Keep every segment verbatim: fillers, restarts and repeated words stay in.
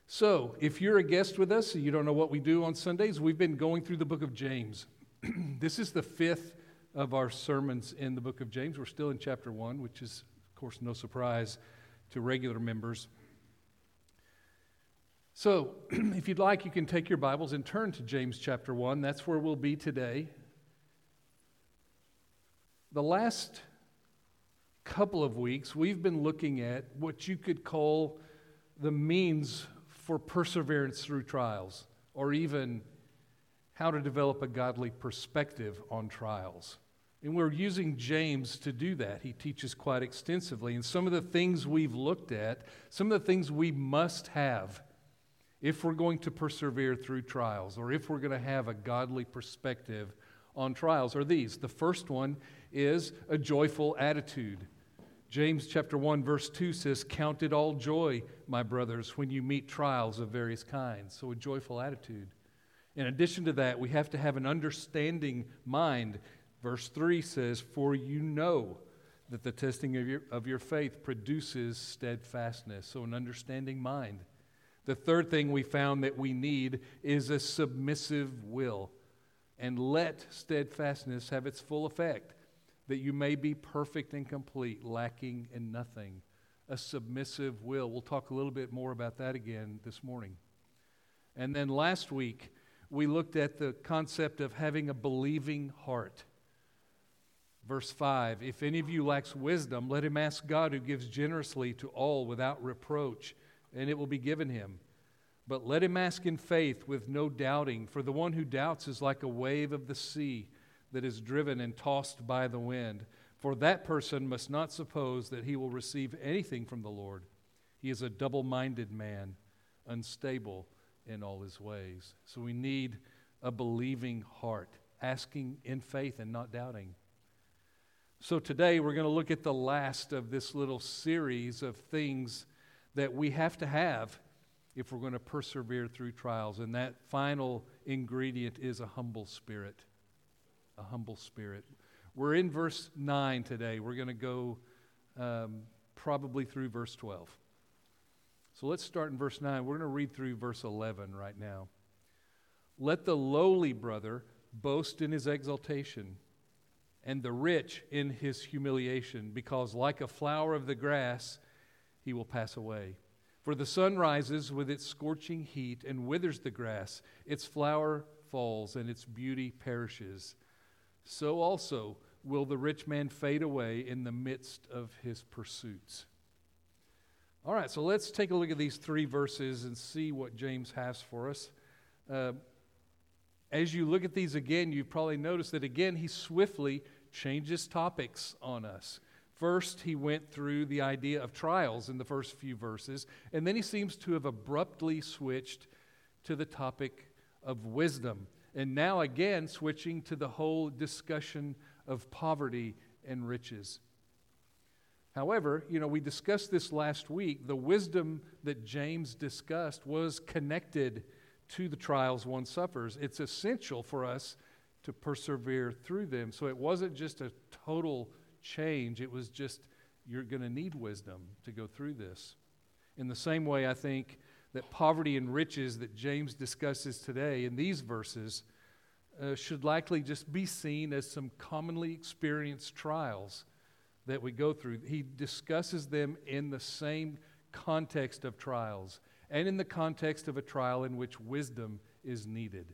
So, if you're a guest with us and you don't know what we do on Sundays, we've been going through the book of James. This is the fifth of our sermons in the book of James. We're still in chapter one, which is, of course, no surprise to regular members. So, if you'd like, you can take your Bibles and turn to James chapter one. That's where we'll be today. The last couple of weeks, we've been looking at what you could call the means for perseverance through trials, or even how to develop a godly perspective on trials. And we're using James to do that. He teaches quite extensively. And some of the things we've looked at, some of the things we must have if we're going to persevere through trials, or if we're going to have a godly perspective on trials, are these. The first one is a joyful attitude. James chapter one verse two says, "Count it all joy, my brothers, when you meet trials of various kinds." So a joyful attitude. In addition to that, we have to have an understanding mind. Verse three says, "For you know that the testing of your, of your faith produces steadfastness." So an understanding mind. The third thing we found that we need is a submissive will. And let steadfastness have its full effect, that you may be perfect and complete, lacking in nothing. A submissive will. We'll talk a little bit more about that again this morning. And then last week, we looked at the concept of having a believing heart. Verse five, "If any of you lacks wisdom, let him ask God, who gives generously to all without reproach, and it will be given him. But let him ask in faith with no doubting, for the one who doubts is like a wave of the sea that is driven and tossed by the wind. For that person must not suppose that he will receive anything from the Lord. He is a double-minded man, unstable in all his ways." So we need a believing heart, asking in faith and not doubting. So today we're going to look at the last of this little series of things that we have to have if we're going to persevere through trials. And that final ingredient is a humble spirit. A humble spirit. We're in verse nine today. We're going to go um, probably through verse twelve. So let's start in verse nine. We're going to read through verse eleven right now. "Let the lowly brother boast in his exaltation, and the rich in his humiliation, because like a flower of the grass, he will pass away. For the sun rises with its scorching heat and withers the grass. Its flower falls and its beauty perishes. So also will the rich man fade away in the midst of his pursuits." All right, so let's take a look at these three verses and see what James has for us. Uh, as you look at these again, you've probably noticed that again he swiftly changes topics on us. First, he went through the idea of trials in the first few verses, and then he seems to have abruptly switched to the topic of wisdom. And now again, switching to the whole discussion of poverty and riches. However, you know, we discussed this last week. The wisdom that James discussed was connected to the trials one suffers. It's essential for us to persevere through them. So it wasn't just a total change. It was just, you're going to need wisdom to go through this. In the same way, I think that poverty and riches that James discusses today in these verses uh, should likely just be seen as some commonly experienced trials that we go through. He discusses them in the same context of trials and in the context of a trial in which wisdom is needed.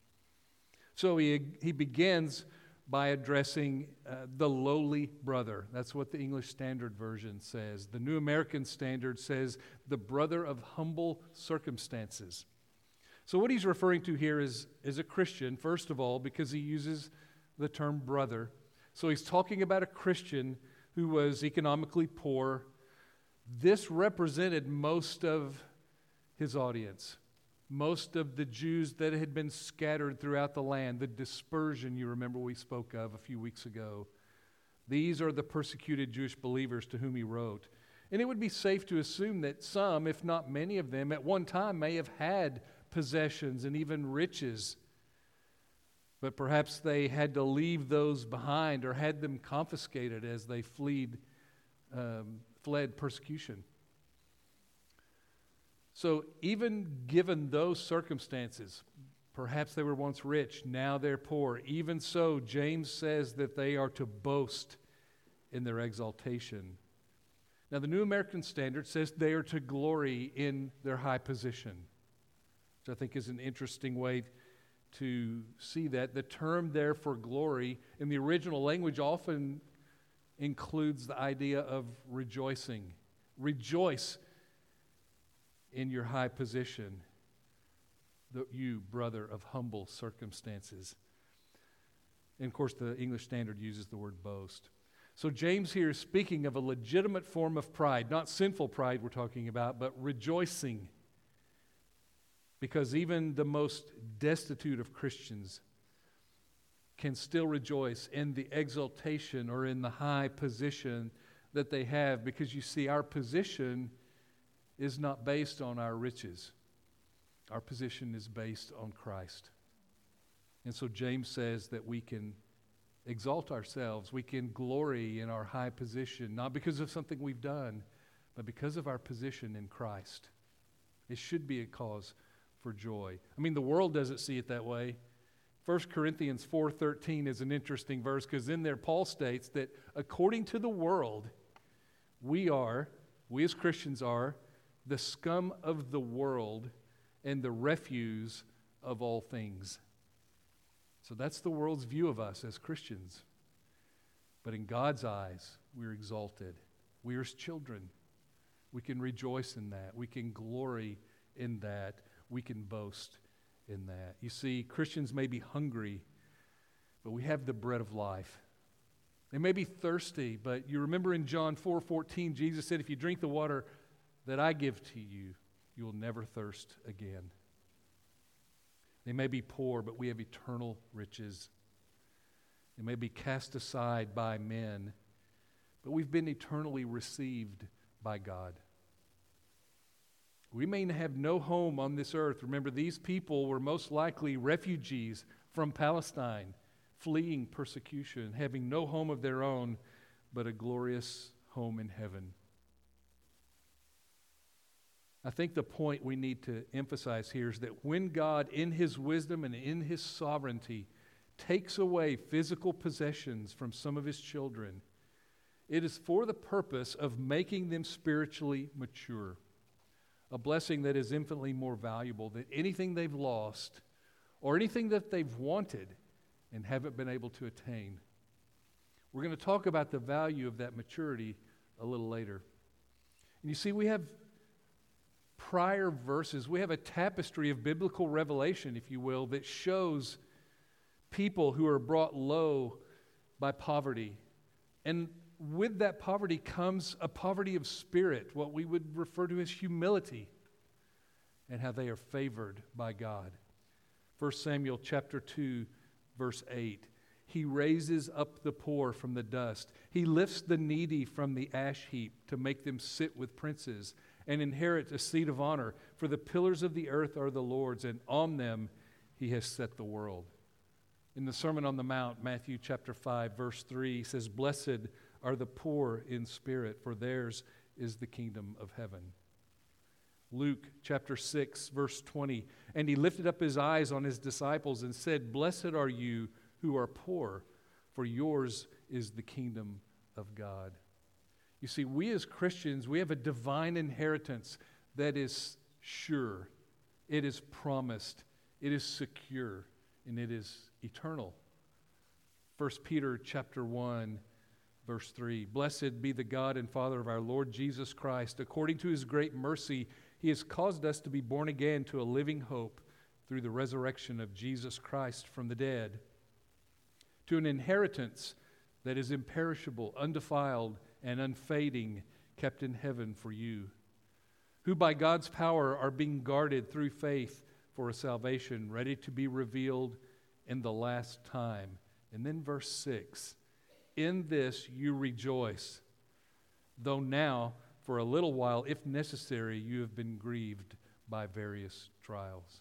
So he, he begins by addressing uh, the lowly brother. That's what the English Standard Version says. The New American Standard says the brother of humble circumstances. So what he's referring to here is, is a Christian, first of all, because he uses the term brother. So he's talking about a Christian who was economically poor. This represented most of his audience. Most of the Jews that had been scattered throughout the land, the dispersion you remember we spoke of a few weeks ago. These are the persecuted Jewish believers to whom he wrote. And it would be safe to assume that some, if not many of them, at one time may have had possessions and even riches. But perhaps they had to leave those behind or had them confiscated as they fled, um, fled persecution. So even given those circumstances, perhaps they were once rich, now they're poor. Even so, James says that they are to boast in their exaltation. Now, the New American Standard says they are to glory in their high position, which I think is an interesting way to see that. The term there for glory in the original language often includes the idea of rejoicing. Rejoice in your high position, the, you, brother of humble circumstances. And of course, the English Standard uses the word boast. So James here is speaking of a legitimate form of pride, not sinful pride we're talking about, but rejoicing. Because even the most destitute of Christians can still rejoice in the exaltation or in the high position that they have. Because you see, our position is not based on our riches. Our position is based on Christ. And so James says that we can exalt ourselves, we can glory in our high position, not because of something we've done, but because of our position in Christ. It should be a cause for joy. I mean, the world doesn't see it that way. First Corinthians four thirteen is an interesting verse, because in there Paul states that according to the world, we are, we as Christians are, the scum of the world and the refuse of all things. So that's the world's view of us as Christians. But in God's eyes, we're exalted. We are His children. We can rejoice in that. We can glory in that. We can boast in that. You see, Christians may be hungry, but we have the bread of life. They may be thirsty, but you remember in John four fourteen, Jesus said, if you drink the water that I give to you, you will never thirst again. They may be poor, but we have eternal riches. They may be cast aside by men, but we've been eternally received by God. We may have no home on this earth. Remember, these people were most likely refugees from Palestine, fleeing persecution, having no home of their own, but a glorious home in heaven. I think the point we need to emphasize here is that when God, in His wisdom and in His sovereignty, takes away physical possessions from some of His children, it is for the purpose of making them spiritually mature. A blessing that is infinitely more valuable than anything they've lost or anything that they've wanted and haven't been able to attain. We're going to talk about the value of that maturity a little later. And you see, we have prior verses. We have a tapestry of biblical revelation, if you will, that shows people who are brought low by poverty. And with that poverty comes a poverty of spirit, what we would refer to as humility, and how they are favored by God. First Samuel chapter two, verse eight. He raises up the poor from the dust. He lifts the needy from the ash heap to make them sit with princes and inherit a seat of honor. For the pillars of the earth are the Lord's, and on them He has set the world. In the Sermon on the Mount, Matthew chapter five, verse three, he says, blessed are the poor in spirit, for theirs is the kingdom of heaven. Luke chapter six, verse twenty, and He lifted up His eyes on His disciples and said, blessed are you who are poor, for yours is the kingdom of God. You see, we as Christians, we have a divine inheritance that is sure, it is promised, it is secure, and it is eternal. First Peter chapter one, verse three, blessed be the God and Father of our Lord Jesus Christ. According to His great mercy, He has caused us to be born again to a living hope through the resurrection of Jesus Christ from the dead, to an inheritance that is imperishable, undefiled, and unfading, kept in heaven for you, who by God's power are being guarded through faith for a salvation ready to be revealed in the last time. And then verse six, in this you rejoice, though now for a little while, if necessary, you have been grieved by various trials.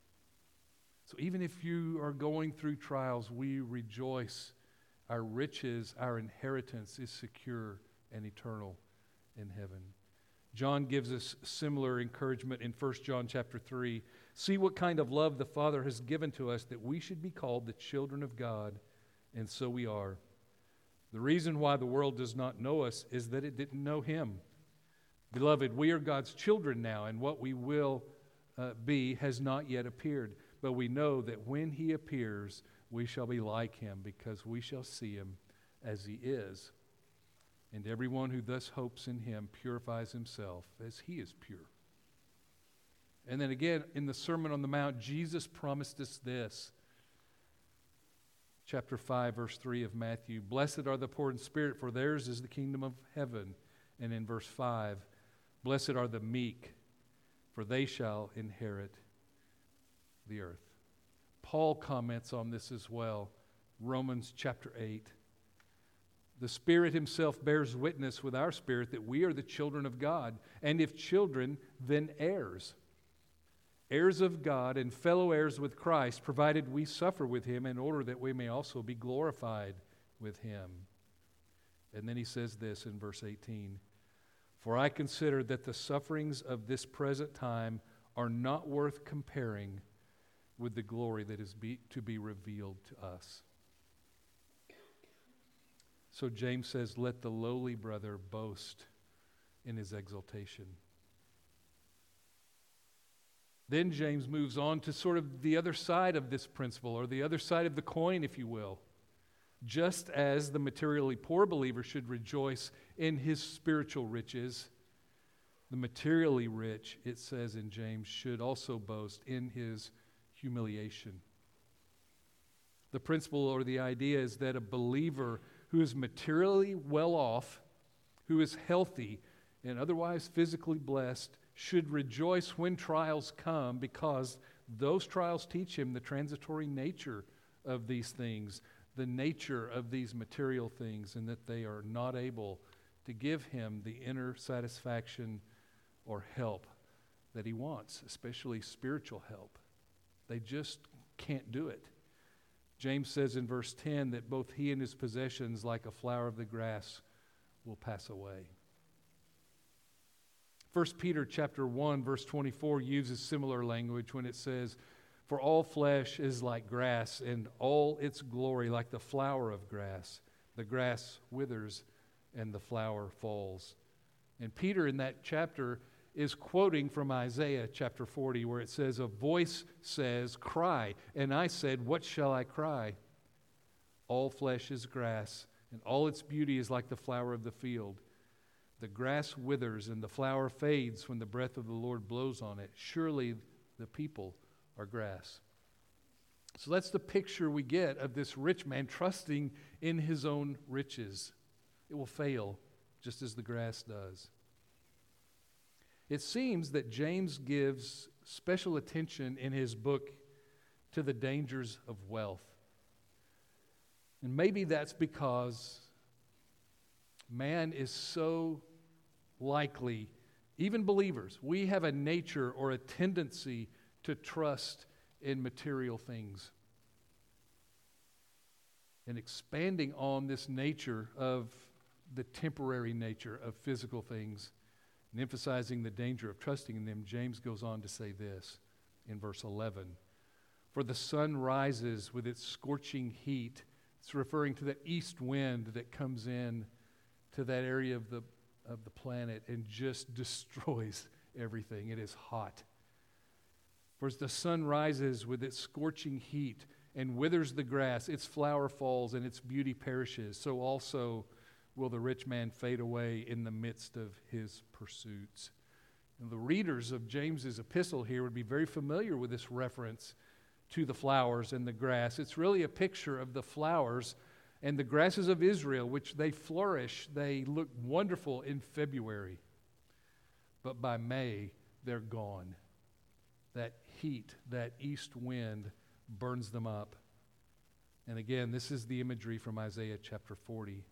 So even if you are going through trials, we rejoice. Our riches, our inheritance is secure and eternal in heaven. John gives us similar encouragement in First John chapter three. See what kind of love the Father has given to us that we should be called the children of God, and so we are. The reason why the world does not know us is that it didn't know Him. Beloved, we are God's children now, and what we will uh, be has not yet appeared. But we know that when He appears, we shall be like Him, because we shall see Him as He is. And everyone who thus hopes in Him purifies himself as He is pure. And then again, in the Sermon on the Mount, Jesus promised us this. Chapter five, verse three of Matthew. Blessed are the poor in spirit, for theirs is the kingdom of heaven. And in verse five, blessed are the meek, for they shall inherit the earth. Paul comments on this as well. Romans chapter eight. The Spirit Himself bears witness with our spirit that we are the children of God, and if children, then heirs. Heirs of God and fellow heirs with Christ, provided we suffer with Him in order that we may also be glorified with Him. And then he says this in verse eighteen, for I consider that the sufferings of this present time are not worth comparing with the glory that is be, to be revealed to us. So James says, let the lowly brother boast in his exaltation. Then James moves on to sort of the other side of this principle, or the other side of the coin, if you will. Just as the materially poor believer should rejoice in his spiritual riches, the materially rich, it says in James, should also boast in his humiliation. The principle or the idea is that a believer who is materially well off, who is healthy and otherwise physically blessed, should rejoice when trials come, because those trials teach him the transitory nature of these things, the nature of these material things, and that they are not able to give him the inner satisfaction or help that he wants, especially spiritual help. They just can't do it. James says in verse ten that both he and his possessions, like a flower of the grass, will pass away. First Peter chapter one, verse twenty-four uses similar language when it says, for all flesh is like grass, and all its glory like the flower of grass. The grass withers, and the flower falls. And Peter in that chapter is quoting from Isaiah chapter forty, where it says, a voice says, cry. And I said, what shall I cry? All flesh is grass, and all its beauty is like the flower of the field. The grass withers, and the flower fades when the breath of the Lord blows on it. Surely the people are grass. So that's the picture we get of this rich man trusting in his own riches. It will fail, just as the grass does. It seems that James gives special attention in his book to the dangers of wealth. And maybe that's because man is so likely, even believers, we have a nature or a tendency to trust in material things. And expanding on this nature of the temporary nature of physical things, and emphasizing the danger of trusting in them, James goes on to say this in verse eleven. For the sun rises with its scorching heat. It's referring to that east wind that comes in to that area of the, of the planet and just destroys everything. It is hot. For as the sun rises with its scorching heat and withers the grass, its flower falls and its beauty perishes, so also will the rich man fade away in the midst of his pursuits. And the readers of James's epistle here would be very familiar with this reference to the flowers and the grass. It's really a picture of the flowers and the grasses of Israel, which they flourish. They look wonderful in February, but by May, they're gone. That heat, that east wind burns them up. And again, this is the imagery from Isaiah chapter forty.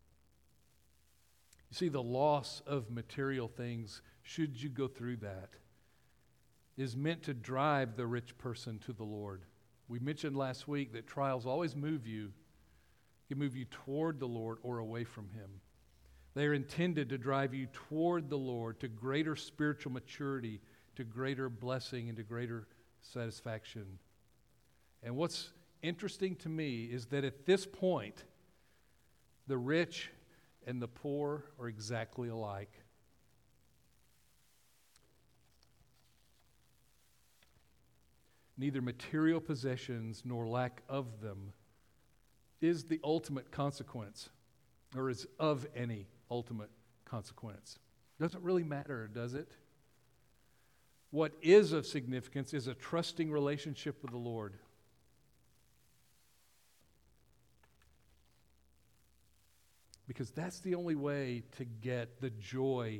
You see, the loss of material things, should you go through that, is meant to drive the rich person to the Lord. We mentioned last week that trials always move you, can move you toward the Lord or away from Him. They are intended to drive you toward the Lord, to greater spiritual maturity, to greater blessing, and to greater satisfaction. And what's interesting to me is that at this point, the rich and the poor are exactly alike. Neither material possessions nor lack of them is the ultimate consequence, or is of any ultimate consequence. Doesn't really matter, does it? What is of significance is a trusting relationship with the Lord. Because that's the only way to get the joy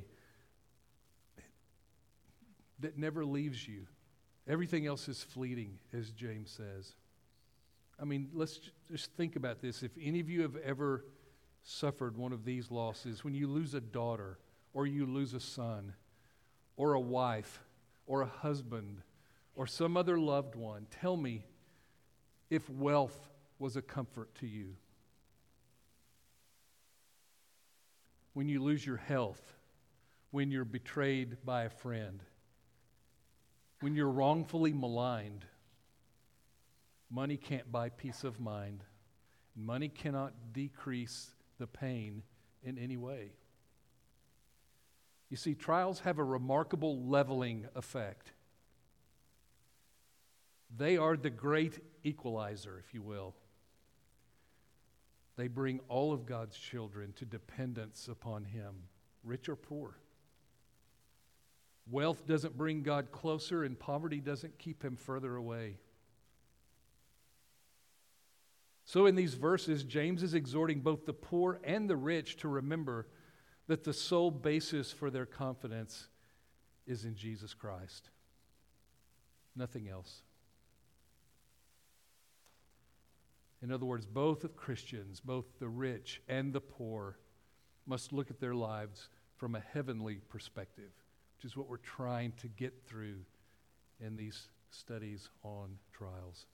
that never leaves you. Everything else is fleeting, as James says. I mean, let's just think about this. If any of you have ever suffered one of these losses, when you lose a daughter, or you lose a son, or a wife, or a husband, or some other loved one, tell me if wealth was a comfort to you. When you lose your health, when you're betrayed by a friend, when you're wrongfully maligned, money can't buy peace of mind. Money cannot decrease the pain in any way. You see, trials have a remarkable leveling effect. They are the great equalizer, if you will. They bring all of God's children to dependence upon Him, rich or poor. Wealth doesn't bring God closer, and poverty doesn't keep Him further away. So in these verses, James is exhorting both the poor and the rich to remember that the sole basis for their confidence is in Jesus Christ. Nothing else. In other words, both of Christians, both the rich and the poor, must look at their lives from a heavenly perspective, which is what we're trying to get through in these studies on trials.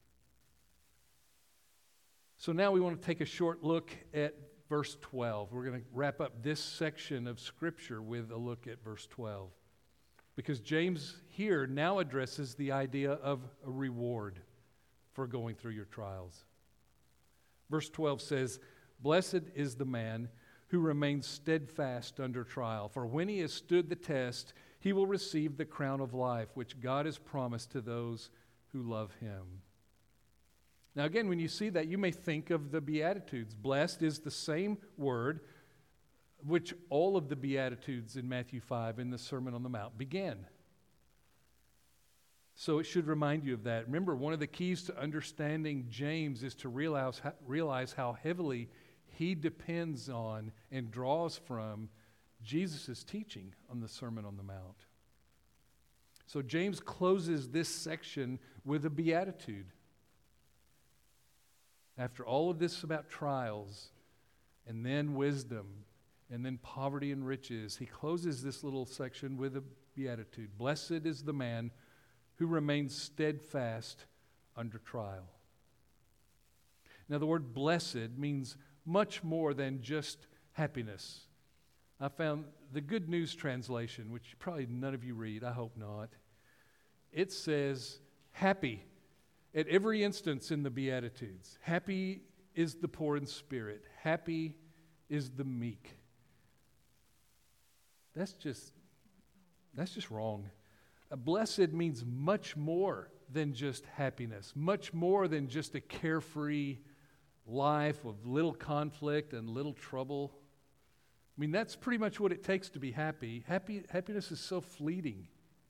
So now we want to take a short look at verse twelve. We're going to wrap up this section of Scripture with a look at verse twelve. Because James here now addresses the idea of a reward for going through your trials. Verse twelve says, "Blessed is the man who remains steadfast under trial, for when he has stood the test, he will receive the crown of life, which God has promised to those who love Him." Now again, when you see that, you may think of the Beatitudes. Blessed is the same word which all of the Beatitudes in Matthew five in the Sermon on the Mount began. So it should remind you of that. Remember, one of the keys to understanding James is to realize, realize how heavily he depends on and draws from Jesus' teaching on the Sermon on the Mount. So James closes this section with a beatitude. After all of this about trials, and then wisdom, and then poverty and riches, he closes this little section with a beatitude. Blessed is the man who remains steadfast under trial. Now, the word blessed means much more than just happiness. I found the Good News Translation, which probably none of you read, I hope not. It says happy at every instance in the Beatitudes. Happy is the poor in spirit. Happy is the meek. That's just, that's just wrong. A blessed means much more than just happiness, much more than just a carefree life of little conflict and little trouble. I mean, that's pretty much what it takes to be happy. Happy happiness is so fleeting.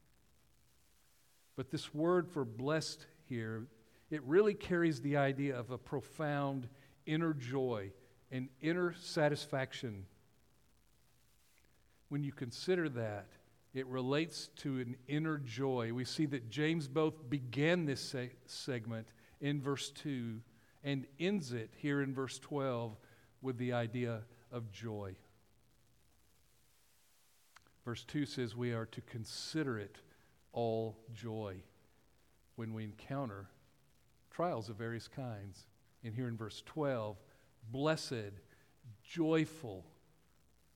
But this word for blessed here, it really carries the idea of a profound inner joy and inner satisfaction. When you consider that, it relates to an inner joy. We see that James both began this se- segment in verse two and ends it here in verse twelve with the idea of joy. Verse two says we are to consider it all joy when we encounter trials of various kinds. And here in verse twelve, blessed, joyful,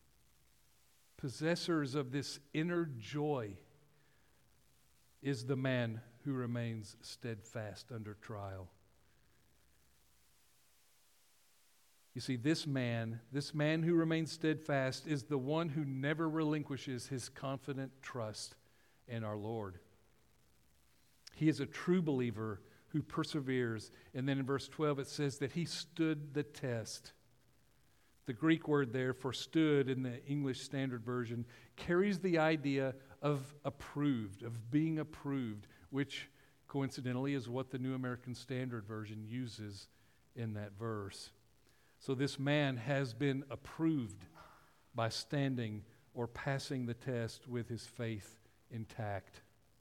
possessors of this inner joy, is the man who remains steadfast under trial. You see, this man, this man who remains steadfast is the one who never relinquishes his confident trust in our Lord. He is a true believer who perseveres. And then in verse twelve it says that he stood the test. The Greek word there for stood in the English Standard Version carries the idea of approved, of being approved, which coincidentally is what the New American Standard Version uses in that verse. So this man has been approved by standing or passing the test with his faith intact.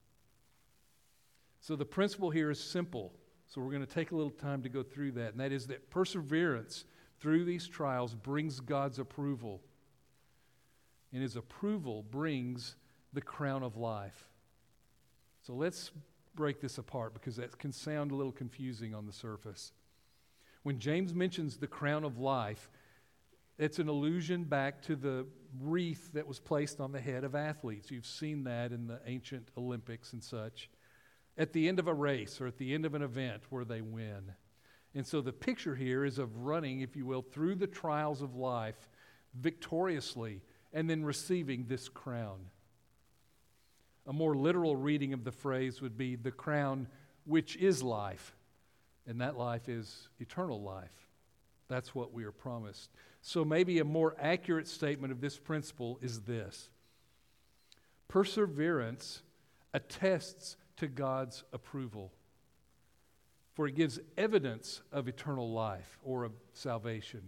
So the principle here is simple. So we're going to take a little time to go through that, and that is that perseverance through these trials brings God's approval. And his approval brings the crown of life. So let's break this apart because that can sound a little confusing on the surface. When James mentions the crown of life, it's an allusion back to the wreath that was placed on the head of athletes. You've seen that in the ancient Olympics and such. At the end of a race or at the end of an event where they win. And so the picture here is of running, if you will, through the trials of life victoriously and then receiving this crown. A more literal reading of the phrase would be the crown which is life. And that life is eternal life. That's what we are promised. So maybe a more accurate statement of this principle is this. Perseverance attests to God's approval, for it gives evidence of eternal life or of salvation.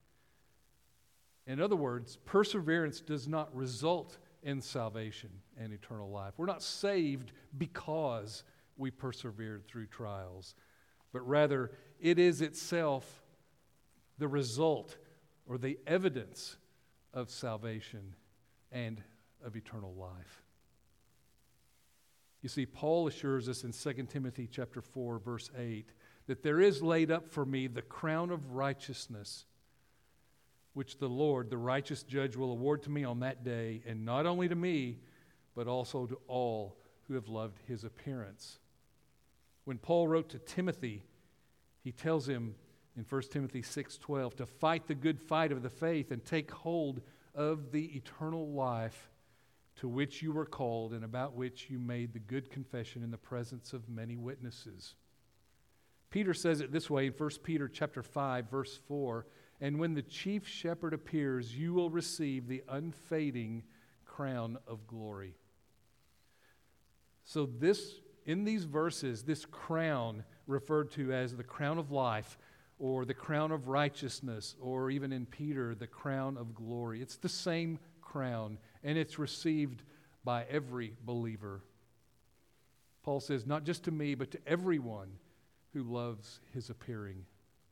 In other words, perseverance does not result in salvation and eternal life. We're not saved because we persevered through trials, but rather it is itself the result or the evidence of salvation and of eternal life. You see, Paul assures us in Second Timothy chapter four, verse eight, that there is laid up for me the crown of righteousness, which the Lord, the righteous judge, will award to me on that day, and not only to me, but also to all who have loved his appearance. When Paul wrote to Timothy, he tells him in First Timothy six twelve to fight the good fight of the faith and take hold of the eternal life to which you were called and about which you made the good confession in the presence of many witnesses. Peter says it this way in First Peter chapter five, verse four, and when the chief shepherd appears, you will receive the unfading crown of glory. So this, in these verses, this crown referred to as the crown of life or the crown of righteousness, or even in Peter, the crown of glory. It's the same crown, and it's received by every believer. Paul says, not just to me, but to everyone who loves his appearing.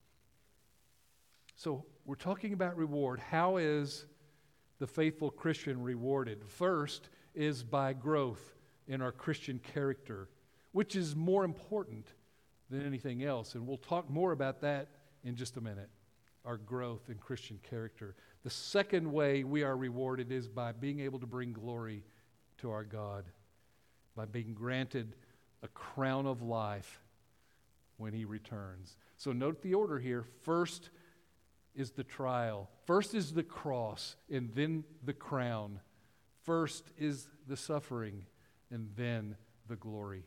So we're talking about reward. How is the faithful Christian rewarded? First is by growth in our Christian character, which is more important than anything else. And we'll talk more about that in just a minute, our growth in Christian character. The second way we are rewarded is by being able to bring glory to our God, by being granted a crown of life when he returns. So note the order here. First is the trial. First is the cross, and then the crown. First is the suffering, and then the glory.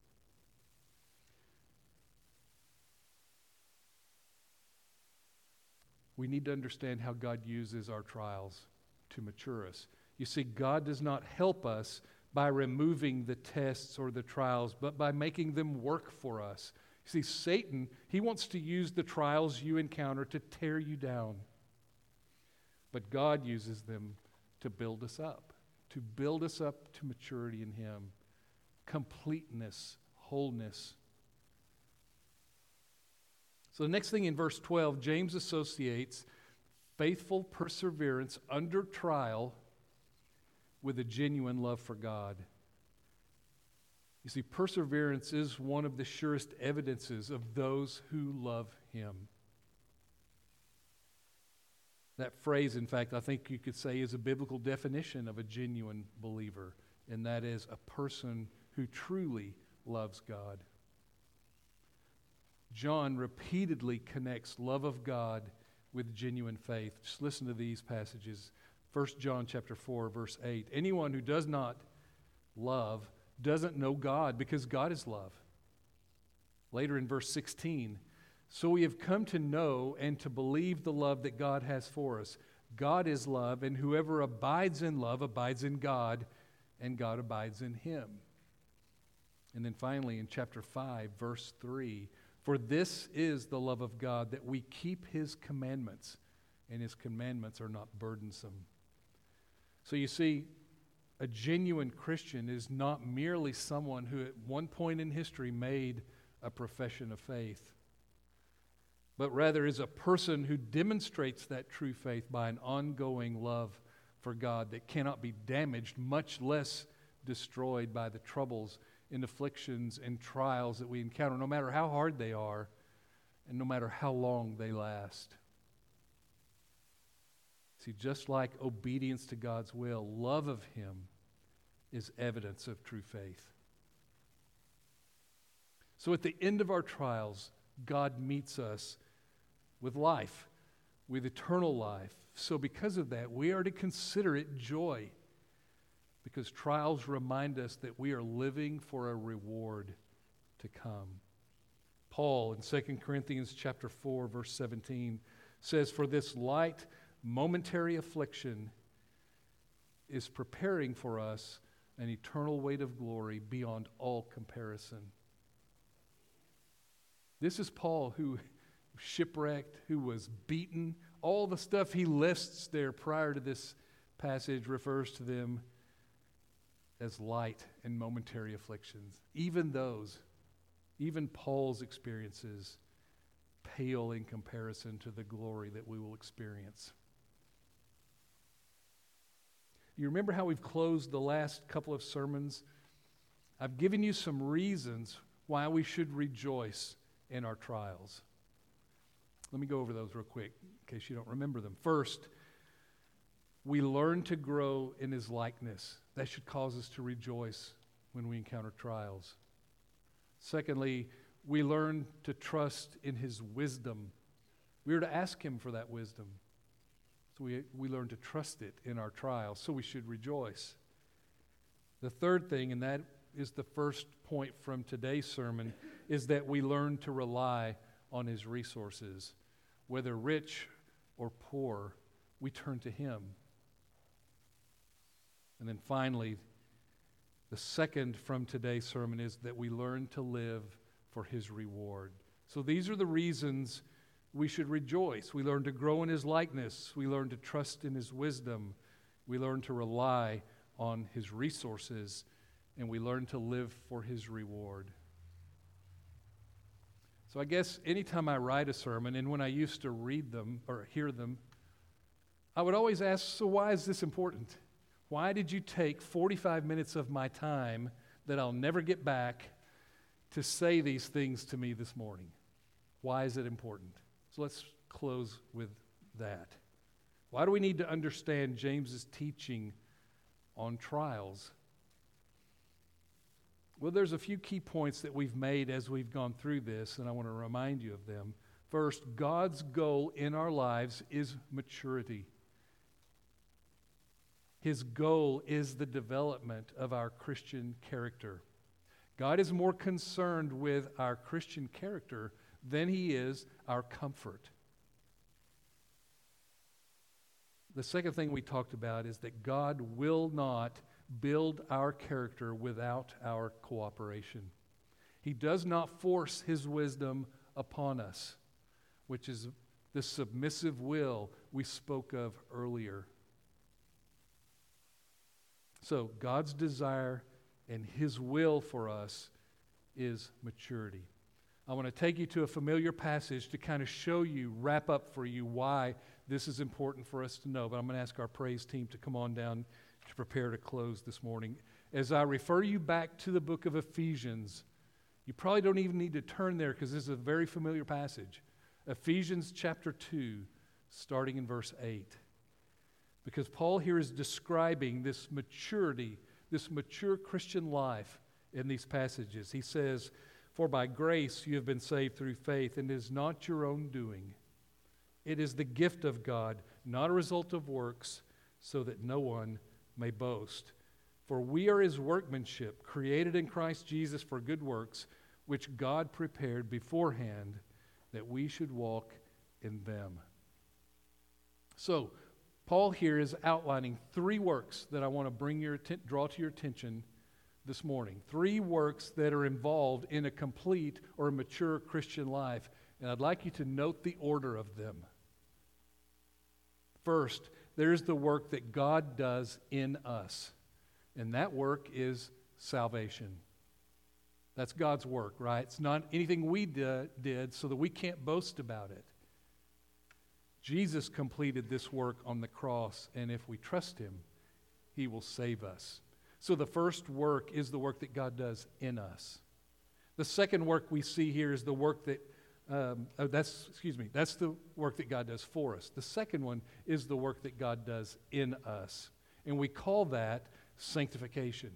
We need to understand how God uses our trials to mature us. You see, God does not help us by removing the tests or the trials, but by making them work for us. You see, Satan, he wants to use the trials you encounter to tear you down. But God uses them to build us up, to build us up to maturity in him, completeness, wholeness. So the next thing in verse twelve, James associates faithful perseverance under trial with a genuine love for God. You see, perseverance is one of the surest evidences of those who love him. That phrase, in fact, I think you could say is a biblical definition of a genuine believer, and that is a person who truly loves God. John repeatedly connects love of God with genuine faith. Just listen to these passages. First John chapter four, verse eight. Anyone who does not love doesn't know God, because God is love. Later in verse sixteen, so we have come to know and to believe the love that God has for us. God is love, and whoever abides in love abides in God, and God abides in him. And then finally in chapter five, verse three, for this is the love of God, that we keep his commandments, and his commandments are not burdensome. So you see, a genuine Christian is not merely someone who at one point in history made a profession of faith, but rather is a person who demonstrates that true faith by an ongoing love for God that cannot be damaged, much less destroyed by the troubles and afflictions and trials that we encounter, no matter how hard they are and no matter how long they last. See, just like obedience to God's will, love of him is evidence of true faith. So at the end of our trials, God meets us with life, with eternal life. So because of that, we are to consider it joy, because trials remind us that we are living for a reward to come. Paul in Second Corinthians chapter four, verse seventeen says, for this light momentary affliction is preparing for us an eternal weight of glory beyond all comparison. This is Paul, who shipwrecked, who was beaten. All the stuff he lists there prior to this passage refers to them as light and momentary afflictions. Even those, even Paul's experiences pale in comparison to the glory that we will experience. You remember how we've closed the last couple of sermons? I've given you some reasons why we should rejoice in our trials. Let me go over those real quick in case you don't remember them. First, we learn to grow in his likeness. That should cause us to rejoice when we encounter trials. Secondly, we learn to trust in his wisdom. We are to ask him for that wisdom. So we, we learn to trust it in our trials, so we should rejoice. The third thing, and that is the first point from today's sermon, is that we learn to rely on his resources. Whether rich or poor, we turn to him. And then finally, the second from today's sermon is that we learn to live for his reward. So these are the reasons we should rejoice. We learn to grow in his likeness. We learn to trust in his wisdom. We learn to rely on his resources. And we learn to live for his reward. So I guess anytime I write a sermon, and when I used to read them or hear them, I would always ask, so why is this important? Why did you take forty-five minutes of my time that I'll never get back to say these things to me this morning? Why is it important? So let's close with that. Why do we need to understand James's teaching on trials? Well, there's a few key points that we've made as we've gone through this, and I want to remind you of them. First, God's goal in our lives is maturity. His goal is the development of our Christian character. God is more concerned with our Christian character than he is our comfort. The second thing we talked about is that God will not build our character without our cooperation. He does not force his wisdom upon us, which is the submissive will we spoke of earlier. So God's desire and his will for us is maturity. I want to take you to a familiar passage to kind of show you, wrap up for you why this is important for us to know. But I'm going to ask our praise team to come on down to prepare to close this morning. As I refer you back to the book of Ephesians, you probably don't even need to turn there because this is a very familiar passage. Ephesians chapter two, starting in verse eight. Because Paul here is describing this maturity, this mature Christian life in these passages. He says, "For by grace you have been saved through faith, and it is not your own doing. It is the gift of God, not a result of works, so that no one may boast. For we are his workmanship, created in Christ Jesus for good works, which God prepared beforehand that we should walk in them." So, Paul here is outlining three works that I want to bring your atten- draw to your attention this morning. Three works that are involved in a complete or a mature Christian life. And I'd like you to note the order of them. First, there's the work that God does in us. And that work is salvation. That's God's work, right? It's not anything we d- did so that we can't boast about it. Jesus completed this work on the cross, and if we trust him, he will save us. So the first work is the work that God does in us. The second work we see here is the work that, um, oh, that's, excuse me, that's the work that God does for us. The second one is the work that God does in us. And we call that sanctification.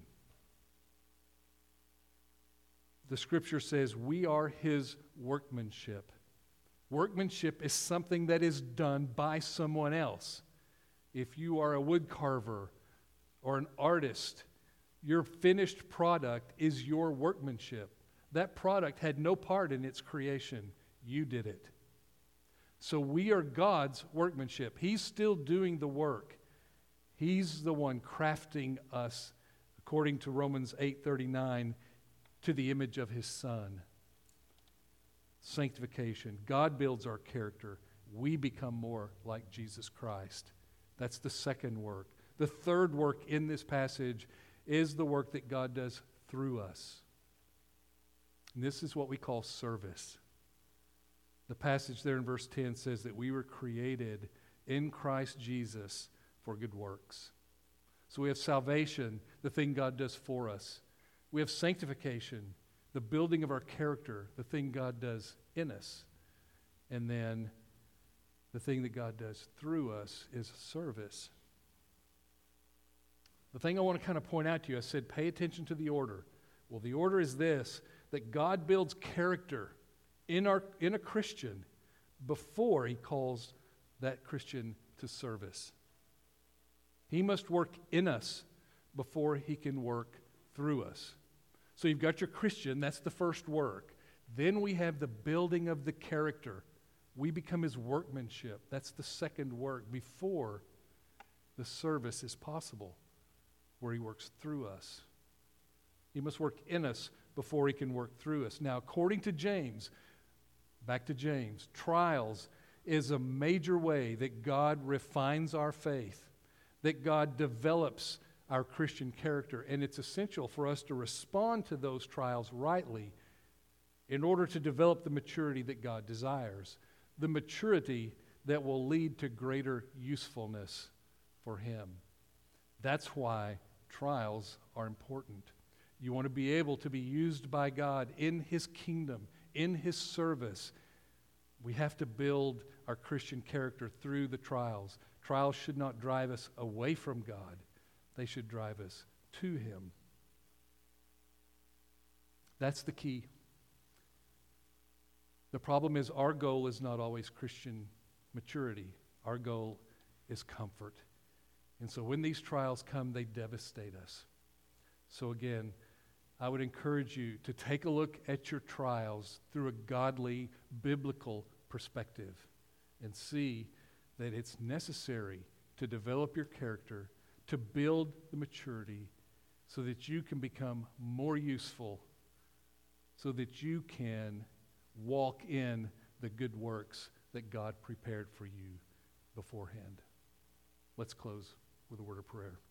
The scripture says we are his workmanship. Workmanship is something that is done by someone else. If you are a wood carver or an artist, your finished product is your workmanship. That product had no part in its creation. You did it. So we are God's workmanship. He's still doing the work. He's the one crafting us, according to Romans eight thirty-nine, to the image of his Son. Sanctification. God builds our character. We become more like Jesus Christ. That's the second work. The third work in this passage is the work that God does through us. And this is what we call service. The passage there in verse ten says that we were created in Christ Jesus for good works. So we have salvation, the thing God does for us. We have sanctification, the building of our character, the thing God does in us. And then the thing that God does through us is service. The thing I want to kind of point out to you, I said pay attention to the order. Well, the order is this, that God builds character in our in a Christian before he calls that Christian to service. He must work in us before he can work through us. So you've got your Christian, that's the first work. Then we have the building of the character. We become his workmanship. That's the second work before the service is possible, where he works through us. He must work in us before he can work through us. Now, according to James, back to James, trials is a major way that God refines our faith, that God develops our Christian character, and it's essential for us to respond to those trials rightly in order to develop the maturity that God desires, the maturity that will lead to greater usefulness for him. That's why trials are important. You want to be able to be used by God in his kingdom, in his service. We have to build our Christian character through the trials. Trials should not drive us away from God. They should drive us to him. That's the key. The problem is our goal is not always Christian maturity. Our goal is comfort. And so when these trials come, they devastate us. So again, I would encourage you to take a look at your trials through a godly, biblical perspective and see that it's necessary to develop your character, to build the maturity so that you can become more useful, so that you can walk in the good works that God prepared for you beforehand. Let's close with a word of prayer.